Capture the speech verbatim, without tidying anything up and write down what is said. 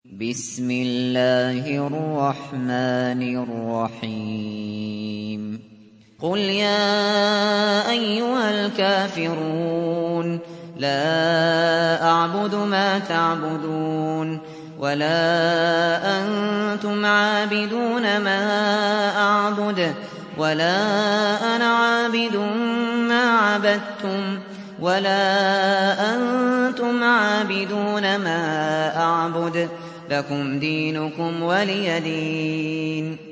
بسم الله الرحمن الرحيم قل يا أيها الكافرون لا أعبد ما تعبدون ولا أنتم عابدون ما أعبد ولا أنا عابد ما عبدتم ولا أنتم عابدون ما أعبد لكم دينكم ولي دين.